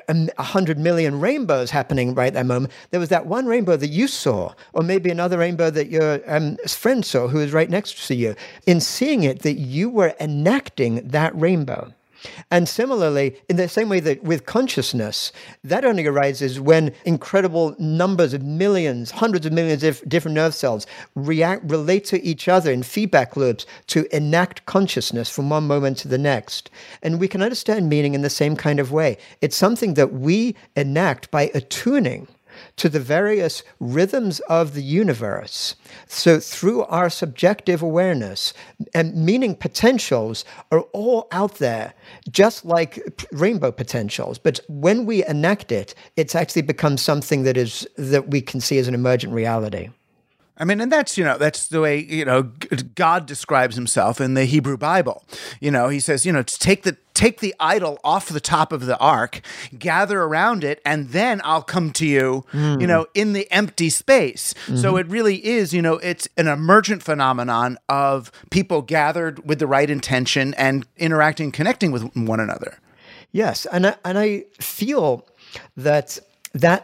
100 million rainbows happening right at that moment. There was that one rainbow that you saw, or maybe another rainbow that your friend saw who was right next to you. In seeing it, that you were enacting that rainbow. And similarly, in the same way that with consciousness, that only arises when incredible numbers of millions, hundreds of millions of different nerve cells relate to each other in feedback loops to enact consciousness from one moment to the next. And we can understand meaning in the same kind of way. It's something that we enact by attuning to the various rhythms of the universe. So through our subjective awareness, and meaning potentials are all out there, just like rainbow potentials. But when we enact it, it's actually becomes something that we can see as an emergent reality. I mean, and that's the way, God describes himself in the Hebrew Bible. He says, take the idol off the top of the ark, gather around it, and then I'll come to you, in the empty space. Mm-hmm. So it really is, it's an emergent phenomenon of people gathered with the right intention and interacting, connecting with one another. Yes. And I feel that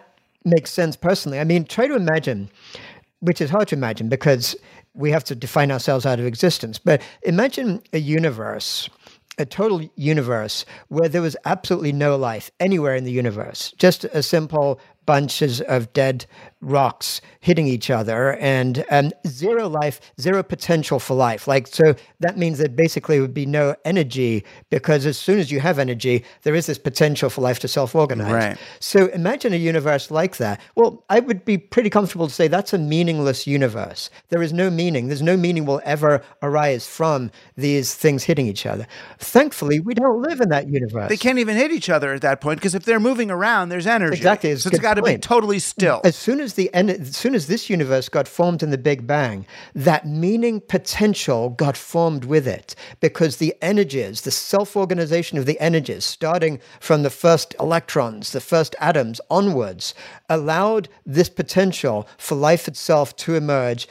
makes sense personally. I mean, try to imagine, which is hard to imagine because we have to define ourselves out of existence. But imagine a universe, a total universe where there was absolutely no life anywhere in the universe, just a simple bunches of dead rocks hitting each other and zero life, zero potential for life. Like, so that means that basically would be no energy because as soon as you have energy, there is this potential for life to self-organize. Right. So imagine a universe like that. Well, I would be pretty comfortable to say that's a meaningless universe. There is no meaning. There's no meaning will ever arise from these things hitting each other. Thankfully, we don't live in that universe. They can't even hit each other at that point because if they're moving around, there's energy. Exactly. So it's got to be totally still. As soon as this universe got formed in the Big Bang, that meaning potential got formed with it because the energies, the self-organization of the energies, starting from the first electrons, the first atoms onwards, allowed this potential for life itself to emerge.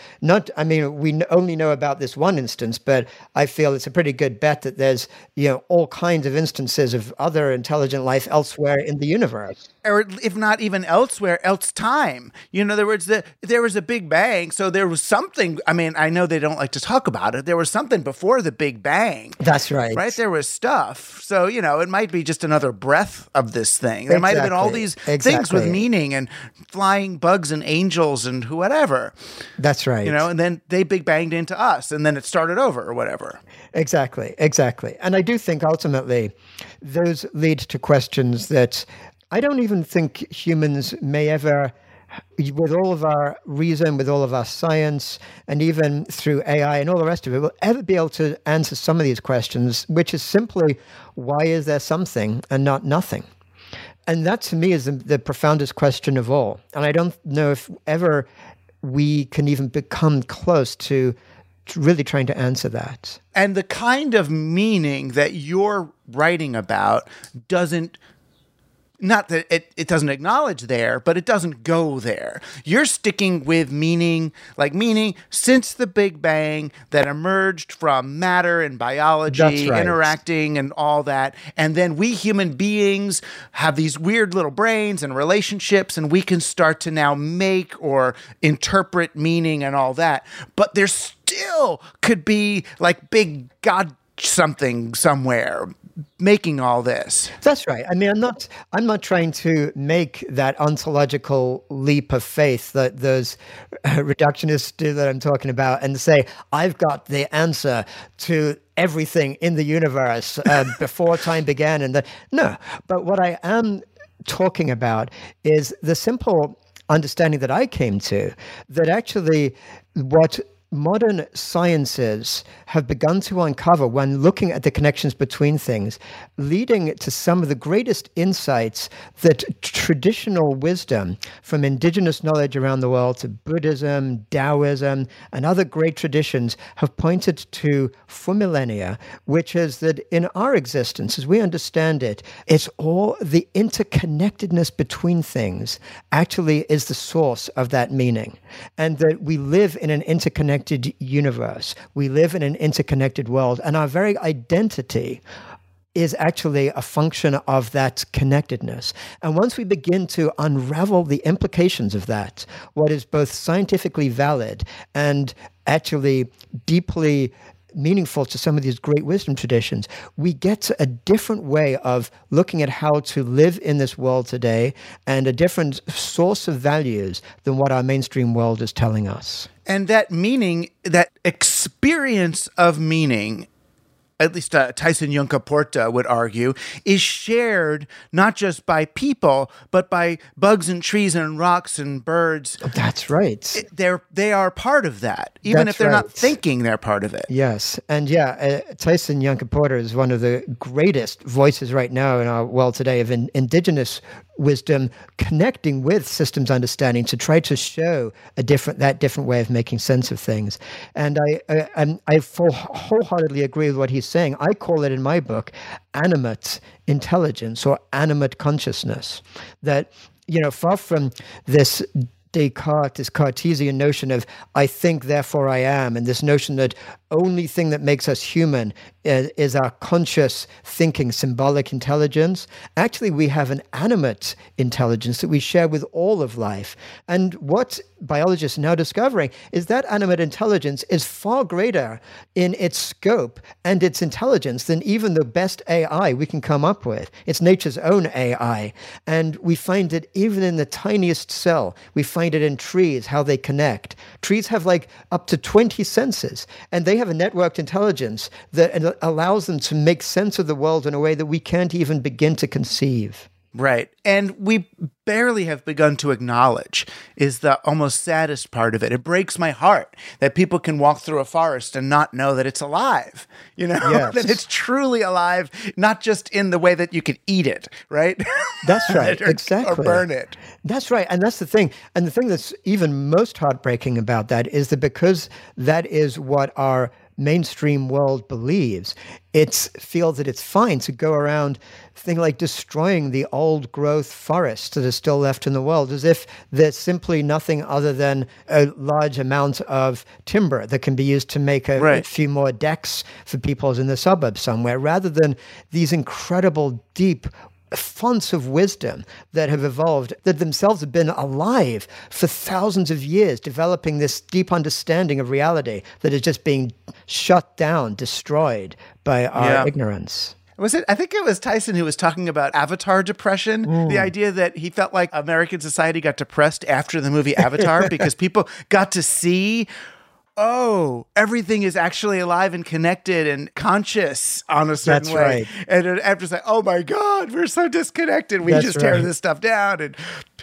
We only know about this one instance, but I feel it's a pretty good bet that there's, all kinds of instances of other intelligent life elsewhere in the universe. Or if not even elsewhere, else time. In other words, there was a Big Bang, so there was something. I mean, I know they don't like to talk about it. There was something before the Big Bang. That's right. Right? There was stuff. So, it might be just another breath of this thing. There might have been all these things with meaning and flying bugs and angels and whatever. That's right. And then they Big Banged into us, and then it started over or whatever. Exactly. And I do think ultimately those lead to questions that I don't even think humans may ever, with all of our reason, with all of our science, and even through AI and all the rest of it, will ever be able to answer some of these questions, which is simply, why is there something and not nothing? And that to me is the profoundest question of all. And I don't know if ever we can even become close to really trying to answer that. And the kind of meaning that you're writing about doesn't, not that it doesn't acknowledge there, but it doesn't go there. You're sticking with meaning since the Big Bang that emerged from matter and biology, right, interacting and all that. And then we human beings have these weird little brains and relationships, and we can start to now make or interpret meaning and all that. But there still could be like big God something somewhere making all this. That's right. I mean, I'm not trying to make that ontological leap of faith that those reductionists do that I'm talking about and say, I've got the answer to everything in the universe before time began. No, but what I am talking about is the simple understanding that I came to, that actually what modern sciences have begun to uncover when looking at the connections between things, leading to some of the greatest insights that traditional wisdom from indigenous knowledge around the world to Buddhism, Taoism, and other great traditions have pointed to for millennia, which is that in our existence, as we understand it, it's all the interconnectedness between things actually is the source of that meaning. And that we live in an interconnected universe. We live in an interconnected world, and our very identity is actually a function of that connectedness. And once we begin to unravel the implications of that, what is both scientifically valid and actually deeply meaningful to some of these great wisdom traditions, we get to a different way of looking at how to live in this world today and a different source of values than what our mainstream world is telling us. And that meaning, that experience of meaning, at least Tyson Yunkaporta would argue, is shared not just by people, but by bugs and trees and rocks and birds. That's right. They are part of that, even if they're not thinking they're part of it. Yes. And Tyson Yunkaporta is one of the greatest voices right now in our world today of indigenous wisdom connecting with systems understanding to try to show that different way of making sense of things. And I wholeheartedly agree with what he's saying. I call it in my book animate intelligence or animate consciousness. That, far from this Descartes, this Cartesian notion of I think, therefore I am, and this notion that only thing that makes us human is our conscious thinking, symbolic intelligence. Actually, we have an animate intelligence that we share with all of life. And what biologists are now discovering is that animate intelligence is far greater in its scope and its intelligence than even the best AI we can come up with. It's nature's own AI. And we find it even in the tiniest cell. We find it in trees, how they connect. Trees have like up to 20 senses, and they have a networked intelligence that allows them to make sense of the world in a way that we can't even begin to conceive. Right. And we barely have begun to acknowledge is the almost saddest part of it. It breaks my heart that people can walk through a forest and not know that it's alive, Yes. that it's truly alive, not just in the way that you could eat it, right? That's right. Exactly. Or burn it. That's right. And that's the thing. And the thing that's even most heartbreaking about that is that because that is what our mainstream world believes, it feels that it's fine to go around thing like destroying the old growth forests that are still left in the world, as if there's simply nothing other than a large amount of timber that can be used to make a few more decks for people in the suburbs somewhere, rather than these incredible deep fonts of wisdom that have evolved, that themselves have been alive for thousands of years, developing this deep understanding of reality that is just being shut down, destroyed by our ignorance. I think it was Tyson who was talking about Avatar depression, the idea that he felt like American society got depressed after the movie Avatar because people got to see, everything is actually alive and connected and conscious on a certain way. Right. And after it's like, oh my God, we're so disconnected. We just tear this stuff down. And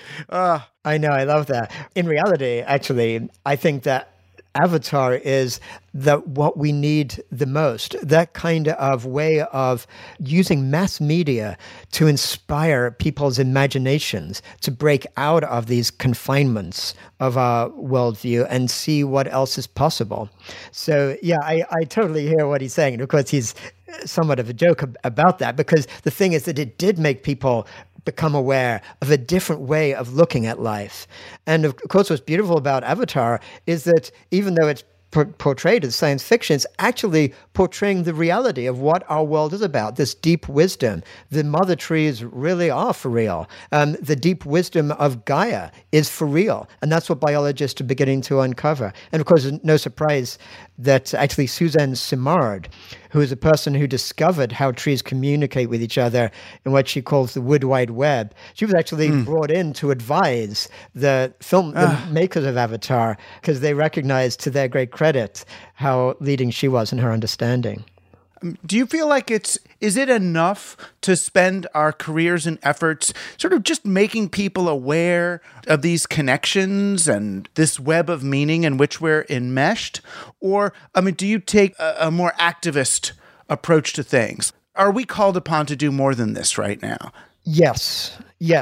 I know, I love that. In reality, actually, I think that Avatar is what we need the most, that kind of way of using mass media to inspire people's imaginations, to break out of these confinements of our worldview and see what else is possible. So, yeah, I totally hear what he's saying. And of course, he's somewhat of a joke about that, because the thing is that it did make people become aware of a different way of looking at life. And of course, what's beautiful about Avatar is that even though it's portrayed as science fiction, it's actually portraying the reality of what our world is about, this deep wisdom. The mother trees really are for real. The deep wisdom of Gaia is for real. And that's what biologists are beginning to uncover. And of course, no surprise that actually Suzanne Simard, who is a person who discovered how trees communicate with each other in what she calls the Wood Wide Web, she was actually brought in to advise the makers of Avatar, because they recognized, to their great credit, how leading she was in her understanding. Do you feel like is it enough to spend our careers and efforts sort of just making people aware of these connections and this web of meaning in which we're enmeshed? Or, do you take a more activist approach to things? Are we called upon to do more than this right now? Yes,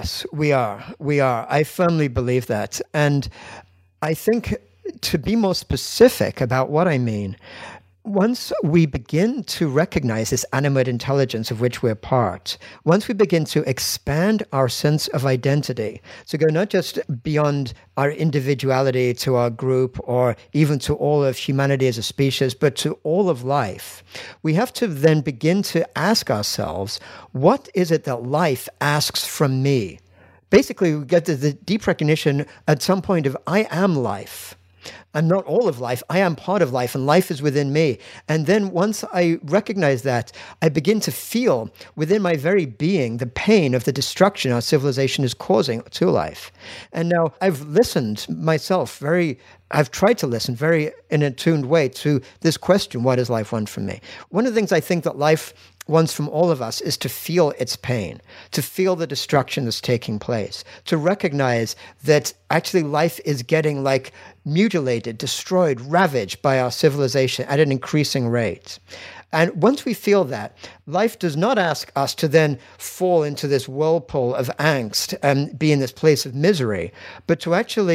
we are. I firmly believe that. And I think, to be more specific about what I mean, once we begin to recognize this animate intelligence of which we're part, once we begin to expand our sense of identity, to go not just beyond our individuality to our group or even to all of humanity as a species, but to all of life, we have to then begin to ask ourselves, what is it that life asks from me? Basically, we get to the deep recognition at some point of, I am life. I'm not all of life. I am part of life, and life is within me. And then once I recognize that, I begin to feel within my very being the pain of the destruction our civilization is causing to life. And now I've listened myself I've tried to listen very in a tuned way to this question, what does life want from me? One of the things I think that life wants from all of us is to feel its pain, to feel the destruction that's taking place, to recognize that actually life is getting mutilated, destroyed, ravaged by our civilization at an increasing rate. And once we feel that, life does not ask us to then fall into this whirlpool of angst and be in this place of misery, but to actually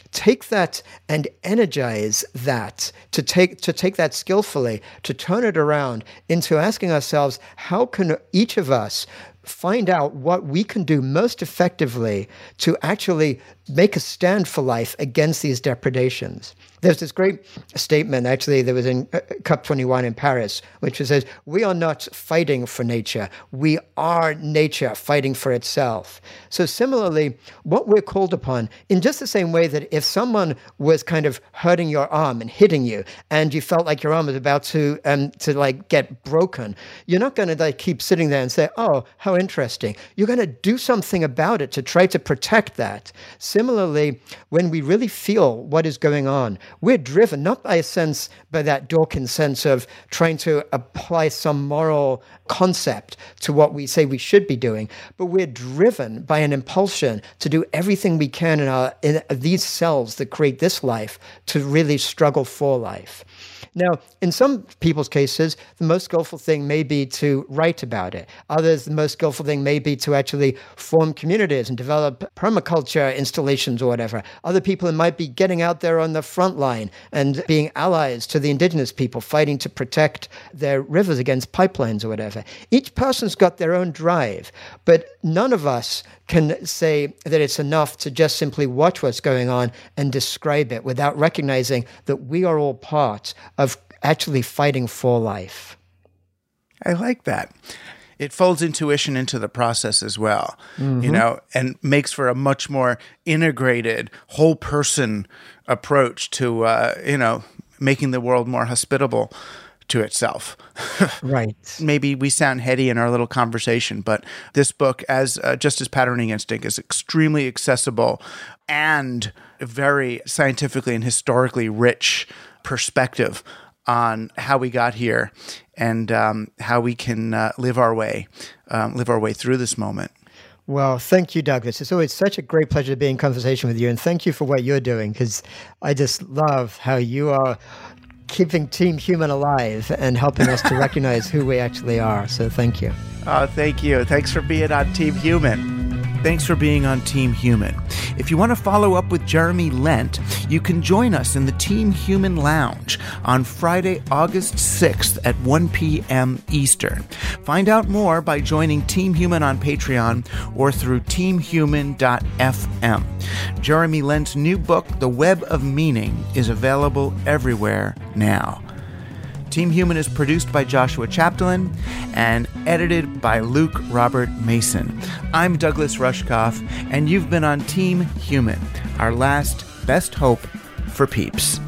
take that and energize that, to take that skillfully, to turn it around into asking ourselves, how can each of us find out what we can do most effectively to actually make a stand for life against these depredations. There's this great statement, actually, that was in COP21 in Paris, which says, we are not fighting for nature. We are nature fighting for itself. So similarly, what we're called upon, in just the same way that if someone was kind of hurting your arm and hitting you, and you felt like your arm was about to get broken, you're not going to keep sitting there and say, oh, how interesting. You're going to do something about it to try to protect that. Similarly, when we really feel what is going on, we're driven not by that Dawkins sense of trying to apply some moral concept to what we say we should be doing, but we're driven by an impulsion to do everything we can in these cells that create this life to really struggle for life. Now, in some people's cases, the most skillful thing may be to write about it. Others, the most skillful thing may be to actually form communities and develop permaculture installations or whatever. Other people, it might be getting out there on the front line and being allies to the indigenous people, fighting to protect their rivers against pipelines or whatever. Each person's got their own drive, but none of us can say that it's enough to just simply watch what's going on and describe it without recognizing that we are all part of actually fighting for life. I like that. It folds intuition into the process as well, and makes for a much more integrated, whole person approach to, making the world more hospitable to itself. Right. Maybe we sound heady in our little conversation, but this book, as just as Patterning Instinct, is extremely accessible and very scientifically and historically rich perspective on how we got here and how we can live our way through this moment. Well, thank you, Douglas. It's always such a great pleasure to be in conversation with you, and thank you for what you're doing, because I just love how you are keeping Team Human alive and helping us to recognize who we actually are. So thank you. Oh, thank you. Thanks for being on Team Human. Thanks for being on Team Human. If you want to follow up with Jeremy Lent, you can join us in the Team Human Lounge on Friday, August 6th at 1 p.m. Eastern. Find out more by joining Team Human on Patreon or through teamhuman.fm. Jeremy Lent's new book, The Web of Meaning, is available everywhere now. Team Human is produced by Joshua Chapdelaine and edited by Luke Robert Mason. I'm Douglas Rushkoff, and you've been on Team Human, our last best hope for peeps.